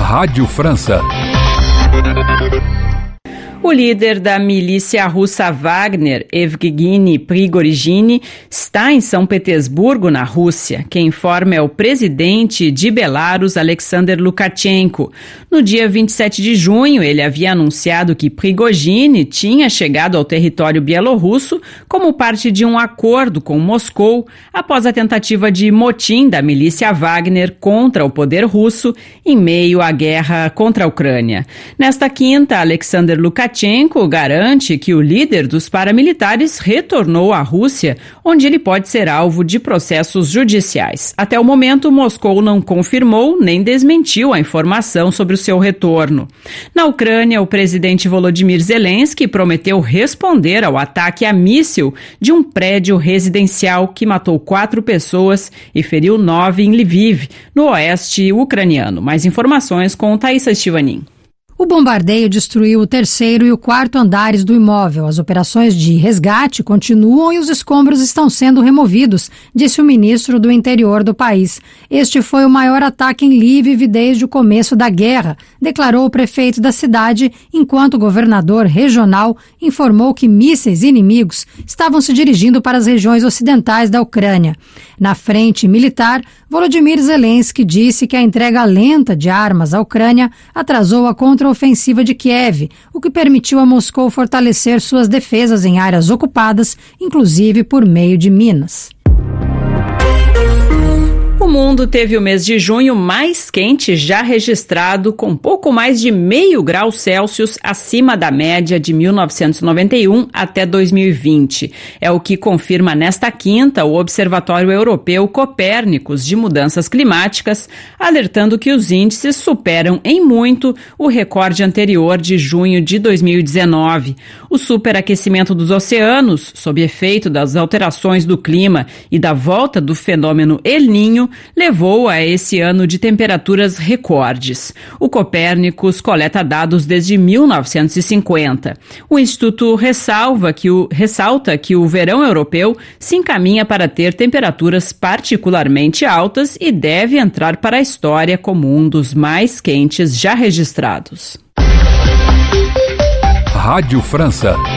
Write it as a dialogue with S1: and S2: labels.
S1: Rádio França.
S2: O líder da milícia russa Wagner, Evgeny Prigozhin, está em São Petersburgo, na Rússia. Quem informa é o presidente de Belarus, Alexander Lukashenko. No dia 27 de junho, ele havia anunciado que Prigozhin tinha chegado ao território bielorrusso como parte de um acordo com Moscou após a tentativa de motim da milícia Wagner contra o poder russo em meio à guerra contra a Ucrânia. Nesta quinta, Alexander Lukashenko garante que o líder dos paramilitares retornou à Rússia, onde ele pode ser alvo de processos judiciais. Até o momento, Moscou não confirmou nem desmentiu a informação sobre o seu retorno. Na Ucrânia, o presidente Volodymyr Zelensky prometeu responder ao ataque a míssil de um prédio residencial que matou 4 pessoas e feriu 9 em Lviv, no oeste ucraniano. Mais informações com Thaisa Stivanin.
S3: O bombardeio destruiu o 3º e o 4º andares do imóvel. As operações de resgate continuam e os escombros estão sendo removidos, disse o ministro do Interior do país. Este foi o maior ataque em Lviv desde o começo da guerra, declarou o prefeito da cidade, enquanto o governador regional informou que mísseis inimigos estavam se dirigindo para as regiões ocidentais da Ucrânia. Na frente militar, Volodymyr Zelensky disse que a entrega lenta de armas à Ucrânia atrasou a contraofensiva de Kiev, o que permitiu a Moscou fortalecer suas defesas em áreas ocupadas, inclusive por meio de minas.
S2: O mundo teve o mês de junho mais quente já registrado, com pouco mais de 0,5 grau Celsius acima da média de 1991 até 2020. É o que confirma nesta quinta o Observatório Europeu Copérnicos de Mudanças Climáticas, alertando que os índices superam em muito o recorde anterior de junho de 2019. O superaquecimento dos oceanos, sob efeito das alterações do clima e da volta do fenômeno El Niño, levou a esse ano de temperaturas recordes. O Copérnicos coleta dados desde 1950. O Instituto ressalta que o verão europeu se encaminha para ter temperaturas particularmente altas e deve entrar para a história como um dos mais quentes já registrados.
S1: Rádio França.